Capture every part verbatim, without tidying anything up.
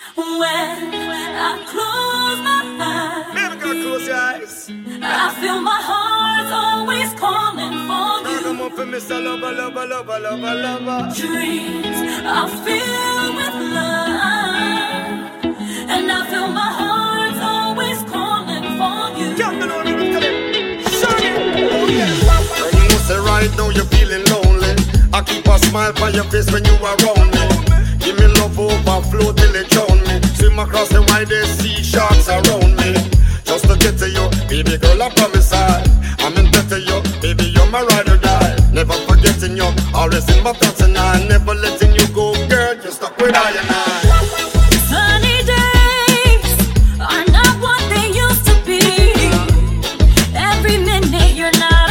When I close my eyes, Baby girl, close your eyes. I feel my heart always calling for Now you. come up for Mister Lover, Lover, Lover, Lover, Lover. Dreams are filled with love, and I feel my heart always calling for you. Can't do no rhythm to them. Show me. Oh yeah. Girl, you know say right now you're feeling lonely. I keep a smile on your face when you around me. Give me love overflow till it drown me. Swim across the widest sea, sharks around me. Just to get to you, baby girl, I promise I I'm in debt to you, baby, you're my ride or die. Never forgetting you, always in my thoughts and I never letting you go, girl, just stuck with I and I. Sunny days are not what they used to be. Every minute you're not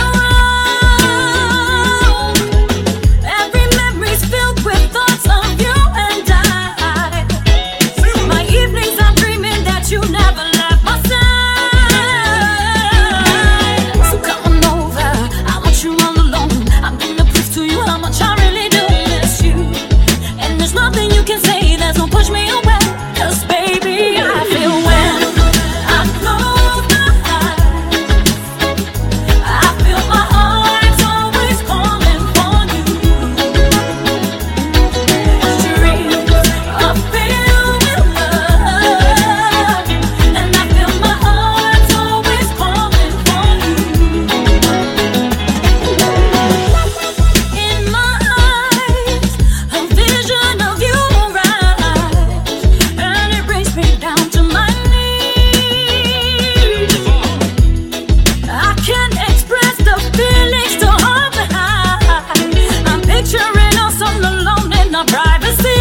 around. Every memory's filled with thoughts of you and I. My evenings I'm dreaming that you never left my side. So come on over, I want you all alone. I'm gonna prove to you how much I really do miss you. And there's nothing you can say that's gonna push me away. Cause baby, I feel when I close my eyes, I feel my heart's always calling for you. Dreams are filled with love, and I feel my heart's always calling for you. In my eyes, a vision of you rise, and it brings me down to my knees. I can't express the feelings to hold behind. I'm picturing us all alone in our privacy.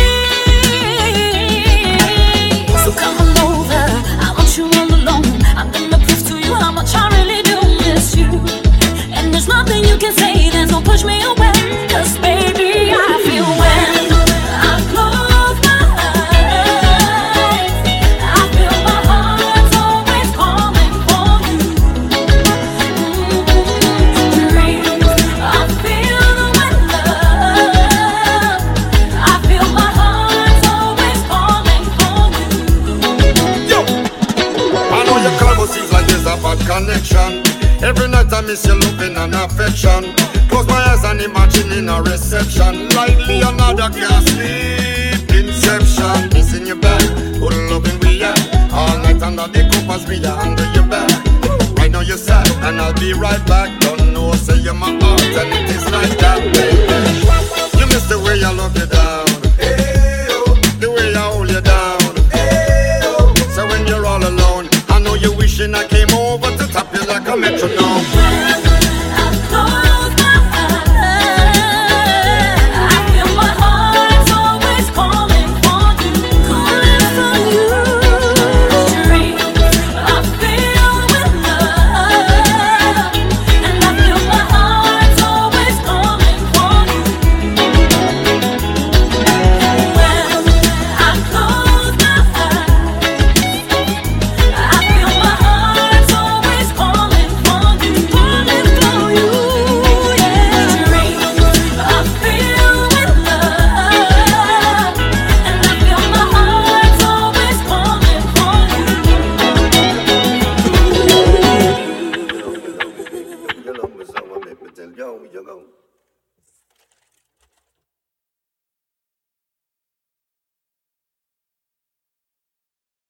So come on over, I want you all alone. I'm gonna prove to you how much I really do miss you. And there's nothing you can say that's gonna push me away. Cause baby, I feel when I close my eyes, I feel my heart's always calling for you. Dreams are filled with love, I feel my heart's always calling for you. Yo, I know your call seems like there's a bad connection. Every night I miss your loving and affection. Close my eyes and imagining a reception. Like Leonardo can't sleep. Inception, missing your back. Good loving we are. All night under the covers we are under your back. Right now you're sad and I'll be right back. Don't know, say you're my heart and it is like that, baby. You miss the way I love you, down.